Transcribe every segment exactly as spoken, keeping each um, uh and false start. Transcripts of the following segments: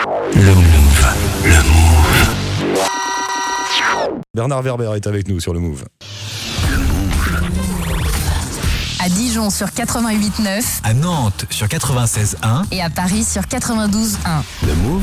Le Move. Le Move. Bernard Werber est avec nous sur le Move. À Dijon sur quatre-vingt-huit neuf. À Nantes sur quatre-vingt-seize un. Et à Paris sur quatre-vingt-douze un. Le Move.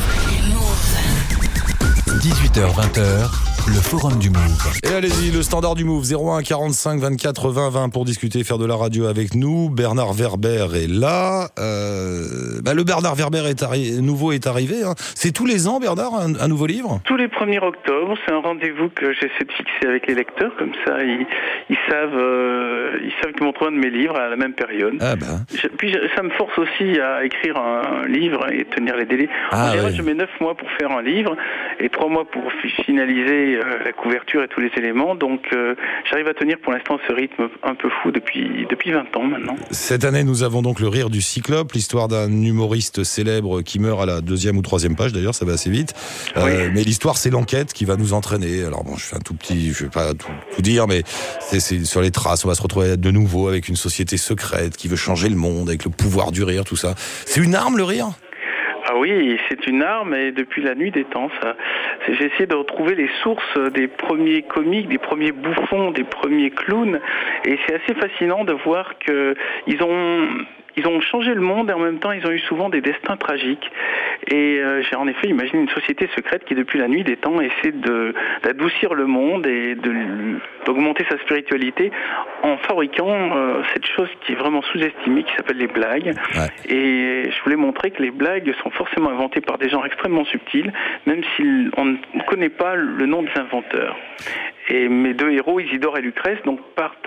dix-huit heures vingt, le forum du Move. Et allez-y, le standard du Move, zéro un quarante-cinq vingt-quatre vingt vingt pour discuter, faire de la radio avec nous. Bernard Werber est là. Euh, bah le Bernard Werber est arri- nouveau est arrivé. Hein. C'est tous les ans, Bernard, un, un nouveau livre ? Tous les premiers octobre, c'est un rendez-vous que j'essaie de fixer avec les lecteurs. Comme ça, ils, ils savent euh, ils savent qu'ils vont trouver un de mes livres à la même période. Ah bah. Je, puis je, ça me force aussi à écrire un, un livre et tenir les délais. Ah, en général, oui. je mets neuf mois pour faire un livre et trois mois pour finaliser euh, la couverture et tous les éléments. Donc, euh, j'arrive à tenir pour l'instant ce rythme un peu fou depuis, depuis vingt ans maintenant. Cette année, nous avons donc Le Rire du Cyclope, l'histoire d'un humoriste célèbre qui meurt à la deuxième ou troisième page, d'ailleurs, ça va assez vite. Oui. Euh, mais l'histoire, c'est l'enquête qui va nous entraîner. Alors bon, je fais un tout petit, je vais pas tout, tout dire, mais c'est, c'est sur les traces. On va se retrouver de nouveau avec une société secrète qui veut changer le monde, avec le pouvoir du rire, tout ça. C'est une arme, le rire ? Ah oui, c'est une arme et depuis la nuit des temps, ça, c'est, j'ai essayé de retrouver les sources des premiers comiques, des premiers bouffons, des premiers clowns et c'est assez fascinant de voir que ils ont ils ont changé le monde et en même temps ils ont eu souvent des destins tragiques. Et euh, j'ai en effet imaginé une société secrète qui depuis la nuit des temps essaie de, d'adoucir le monde et de, d'augmenter sa spiritualité en fabriquant euh, cette chose qui est vraiment sous-estimée, qui s'appelle les blagues. Ouais. Et je voulais montrer que les blagues sont forcément inventées par des gens extrêmement subtils, même si on ne connaît pas le nom des inventeurs. Et mes deux héros, Isidore et Lucrèce, donc partent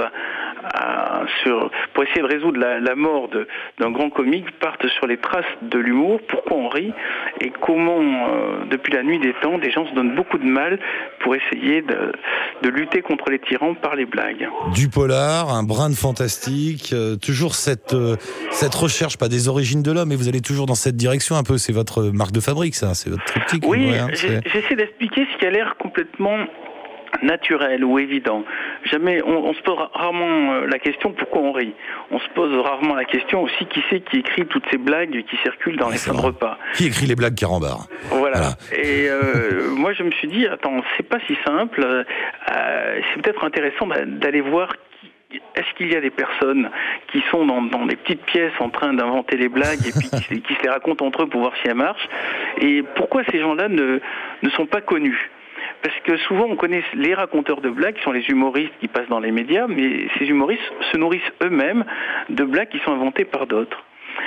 à, sur, pour essayer de résoudre la, la mort de, d'un grand comique, partent sur les traces de l'humour, pourquoi on rit, et comment, euh, depuis la nuit des temps, des gens se donnent beaucoup de mal pour essayer de, de lutter contre les tyrans par les blagues. Du polar, un brin de fantastique, euh, toujours cette, euh, cette recherche, pas des origines de l'homme, mais vous allez toujours dans cette direction un peu, c'est votre marque de fabrique, ça, c'est votre triptyque. Oui, ouais, hein, j'ai, j'essaie d'expliquer ce qui a l'air complètement naturel ou évident. Jamais, on, on se pose rarement la question pourquoi on rit. On se pose rarement la question aussi qui c'est qui écrit toutes ces blagues qui circulent dans ouais, les fins de repas. Qui écrit les blagues carambar ? Voilà. Voilà. Et euh, moi je me suis dit attends, c'est pas si simple. Euh, c'est peut-être intéressant d'aller voir. Est-ce qu'il y a des personnes qui sont dans, dans des petites pièces en train d'inventer les blagues et puis qui, qui se les racontent entre eux pour voir si elles marchent ? Et pourquoi ces gens-là ne, ne sont pas connus ? Parce que souvent on connaît les raconteurs de blagues qui sont les humoristes qui passent dans les médias, mais ces humoristes se nourrissent eux-mêmes de blagues qui sont inventées par d'autres.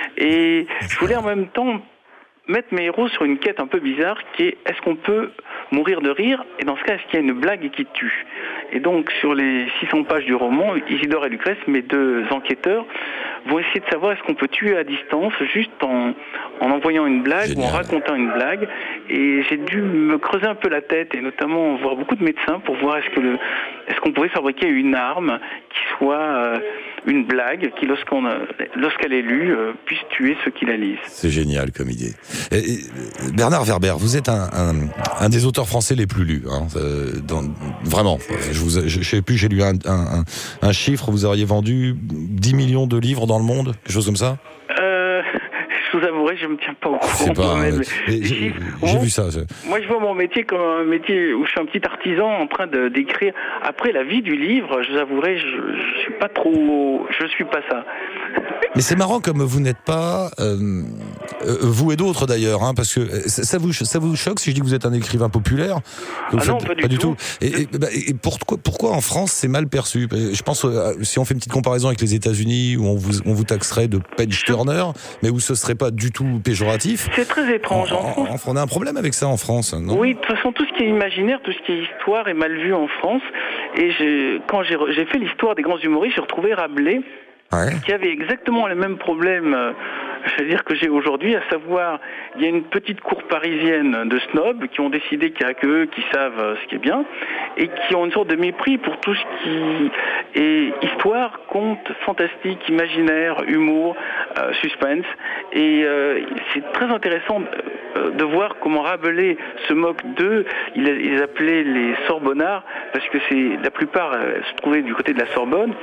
Et je voulais en même temps mettre mes héros sur une quête un peu bizarre qui est est-ce qu'on peut mourir de rire ? Et dans ce cas, est-ce qu'il y a une blague qui tue ? Et donc sur les six cents pages du roman, Isidore et Lucrèce, mes deux enquêteurs, vont essayer de savoir est-ce qu'on peut tuer à distance juste en, en envoyant une blague Génial. Ou en racontant une blague. Et j'ai dû me creuser un peu la tête et notamment voir beaucoup de médecins pour voir est-ce que le, est-ce qu'on pouvait fabriquer une arme qui soit euh, une blague qui, lorsqu'on a, lorsqu'elle est lue, euh, puisse tuer ceux qui la lisent. C'est génial comme idée. Et, et, Bernard Werber, vous êtes un, un, un des auteurs français les plus lus. Hein, dans, vraiment, je vous, je, je sais plus, j'ai lu un, un, un chiffre, vous auriez vendu dix millions de livres dans le monde, quelque chose comme ça ? euh, Je vous avouerai, je ne me tiens pas au courant. Pas, mais, mais j'ai, j'ai bon, vu ça. Je... Moi, je vois mon métier comme un métier où je suis un petit artisan en train de, d'écrire. Après la vie du livre, je vous avouerai, je ne suis pas trop... Je ne suis pas ça. Mais c'est marrant comme vous n'êtes pas... Euh, euh, vous et d'autres d'ailleurs, hein, parce que ça, ça, vous, ça vous choque si je dis que vous êtes un écrivain populaire ? Ah non, pas du, pas du tout. tout. Et, et, bah, et pourquoi, pourquoi en France c'est mal perçu ? Je pense, euh, si on fait une petite comparaison avec les États-Unis, où on vous, on vous taxerait de page turner, mais où ce serait pas du tout péjoratif. C'est très étrange. En, en, en, on a un problème avec ça en France, non ? Oui, de toute façon, tout ce qui est imaginaire, tout ce qui est histoire est mal vu en France. Et j'ai, quand j'ai, j'ai fait l'histoire des grands humoristes, j'ai retrouvé Rabelais, ouais. qui avait exactement les mêmes problèmes, euh, je veux dire, que j'ai aujourd'hui, à savoir, il y a une petite cour parisienne de snobs qui ont décidé qu'il n'y a que eux qui savent ce qui est bien, et qui ont une sorte de mépris pour tout ce qui est histoire, conte, fantastique, imaginaire, humour, euh, suspense. Et euh, c'est très intéressant de, de voir comment Rabelais se moque d'eux. Il les appelait les Sorbonnards, parce que c'est la plupart euh, se trouvaient du côté de la Sorbonne.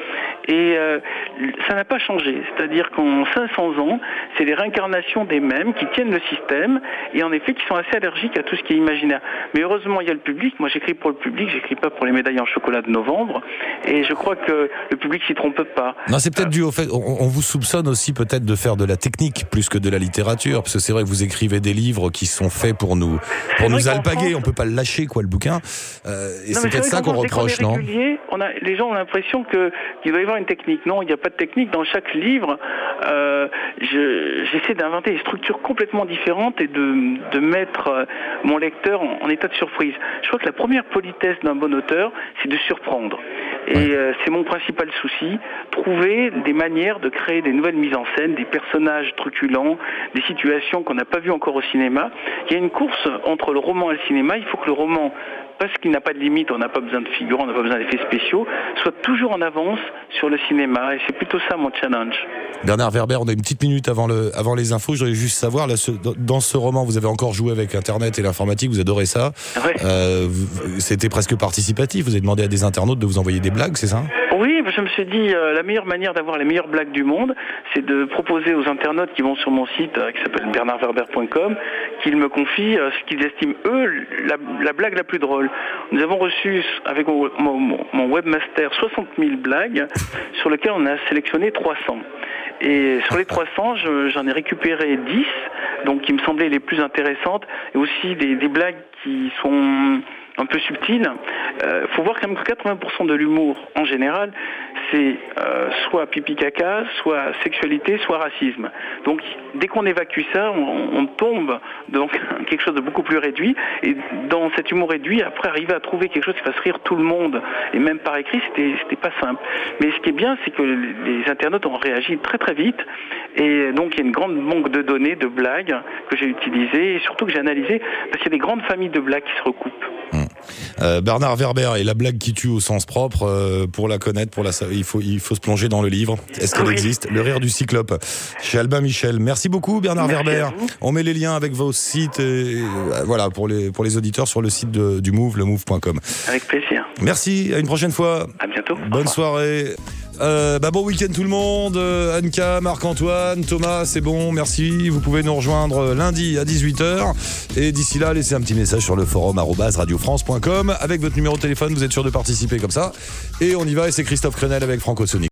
Et euh, ça n'a pas changé. C'est-à-dire qu'en cinq cents ans, c'est les réincarnations des mêmes qui tiennent le système et en effet qui sont assez allergiques à tout ce qui est imaginaire. Mais heureusement, il y a le public. Moi, j'écris pour le public, j'écris pas pour les médailles en chocolat de novembre. Et je crois que le public s'y trompe pas. Non, c'est peut-être dû au fait, on, on vous soupçonne aussi peut-être de faire de la technique plus que de la littérature, parce que c'est vrai que vous écrivez des livres qui sont faits pour nous, pour nous alpaguer. France, on peut pas le lâcher, quoi, le bouquin. Euh, et non, c'est peut-être ça qu'on reproche, non? On a, les gens ont l'impression que qu'il doit y avoir une technique. Non, il n'y a pas de technique. Dans chaque livre, euh, je, j'essaie d'inventer des structures complètement différentes et de, de mettre mon lecteur en, en état de surprise. Je crois que la première politesse d'un bon auteur, c'est de surprendre. Et euh, c'est mon principal souci, trouver des manières de créer des nouvelles mises en scène, des personnages truculents, des situations qu'on n'a pas vues encore au cinéma. Il y a une course entre le roman et le cinéma. Il faut que le roman, parce qu'il n'a pas de limite, on n'a pas besoin de figurants, on n'a pas besoin d'effets spéciaux, soit toujours en avance sur le cinéma. Et c'est plutôt ça mon challenge. Bernard Werber, on a une petite minute avant, le, avant les infos. Je voudrais juste savoir, là, ce, dans ce roman, vous avez encore joué avec Internet et l'informatique, vous adorez ça. Ouais. Euh, c'était presque participatif. Vous avez demandé à des internautes de vous envoyer des blagues, c'est ça? Oui, je me suis dit, euh, la meilleure manière d'avoir les meilleures blagues du monde, c'est de proposer aux internautes qui vont sur mon site, euh, qui s'appelle bernard werber point com, qu'ils me confient euh, ce qu'ils estiment, eux, la, la blague la plus drôle. Nous avons reçu, avec mon, mon, mon webmaster, soixante mille blagues, sur lesquelles on a sélectionné trois cents. Et sur les trois cents, je, j'en ai récupéré dix, donc qui me semblaient les plus intéressantes, et aussi des, des blagues qui sont un peu subtiles. Euh, faut voir quand même que quatre-vingts pour cent de l'humour, en général, c'est euh, soit pipi caca, soit sexualité, soit racisme. Donc, dès qu'on évacue ça, on, on tombe dans quelque chose de beaucoup plus réduit. Et dans cet humour réduit, après, arriver à trouver quelque chose qui fasse rire tout le monde, et même par écrit, c'était, c'était pas simple. Mais ce qui est bien, c'est que les internautes ont réagi très très vite. Et donc, il y a une grande banque de données, de blagues que j'ai utilisées, et surtout que j'ai analysées, parce qu'il y a des grandes familles de blagues qui se recoupent. Mmh. Euh, Bernard Werber et la blague qui tue au sens propre, euh, pour la connaître, pour la il faut il faut se plonger dans le livre. Est-ce qu'elle oui. existe? Le rire du cyclope chez Albin Michel. Merci beaucoup Bernard Merci Werber. On met les liens avec vos sites et, euh, voilà pour les pour les auditeurs sur le site de, du Move, le move point com. Avec plaisir. Merci, à une prochaine fois. À bientôt. Bonne soirée. Euh, bah bon week-end tout le monde. euh, Anka, Marc-Antoine, Thomas, c'est bon, merci. Vous pouvez nous rejoindre lundi à dix-huit heures. Et d'ici là, laissez un petit message sur le forum arobase radio france point com. Avec votre numéro de téléphone, vous êtes sûr de participer comme ça. Et on y va, et c'est Christophe Crenel avec Franco Sonic.